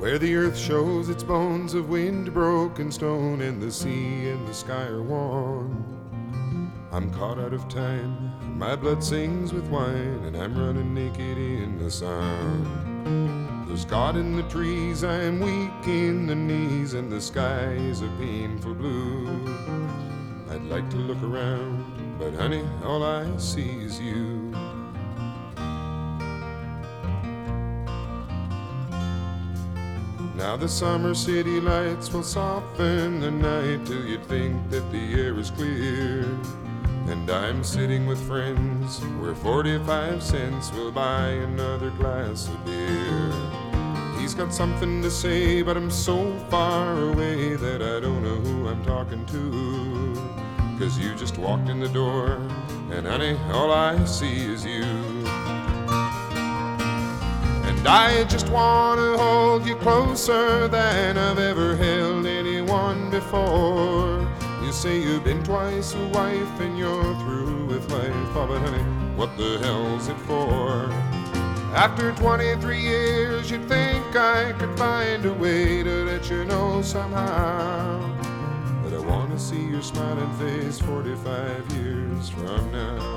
where the earth shows its bones of wind-broken stone, and the sea and the sky are one. I'm caught out of time, my blood sings with wine, and I'm running naked in the sun. There's God in the trees, I'm weak in the knees, and the sky is a painful blue. I'd like to look around, but honey, all I see is you. Now the summer city lights will soften the night till you'd think that the air is clear. And I'm sitting with friends where 45 cents will buy another glass of beer. He's got something to say, but I'm so far away that I don't know who I'm talking to. 'Cause you just walked in the door, and honey, all I see is you. And I just wanna hold you closer than I've ever held anyone before. You say you've been twice a wife and you're through with life. Oh, but honey, what the hell's it for? After 23 years, you'd think I could find a way to let you know somehow. But I wanna see your smiling face 45 years from now.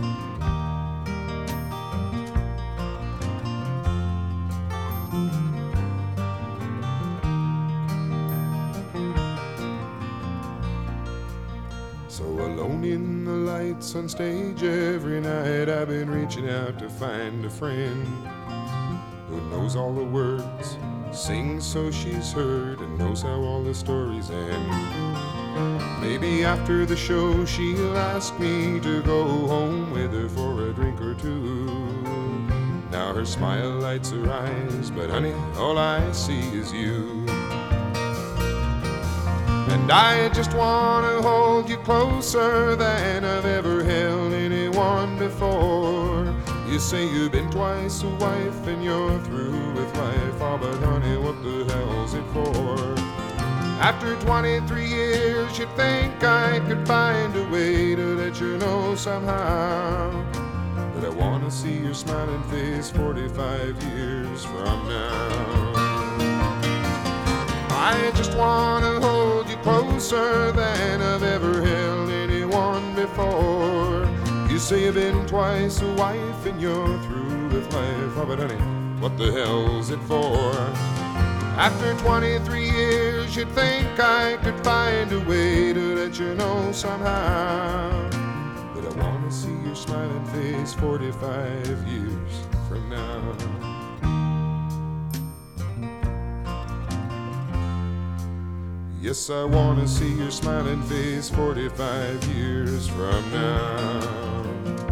So alone in the lights on stage every night, I've been reaching out to find a friend who knows all the words, sings so she's heard, and knows how all the stories end. Maybe after the show she'll ask me to go home with her for a drink or two. Now her smile lights her eyes, but honey, all I see is you. And I just wanna hold you closer than I've ever held anyone before. You say you've been twice a wife and you're through with life. Oh, but honey, what the hell's it for? After 23 years, you'd think I could find a way to let you know somehow. But I wanna see your smiling face 45 years from now. I just wanna hold you closer than I've ever held anyone before. You say you've been twice a wife and you're through with life. Oh, but honey, what the hell's it for? After 23 years, you'd think I could find a way to let you know somehow. But I wanna see your smiling face 45 years from now. Yes, I wanna see your smiling face 45 years from now.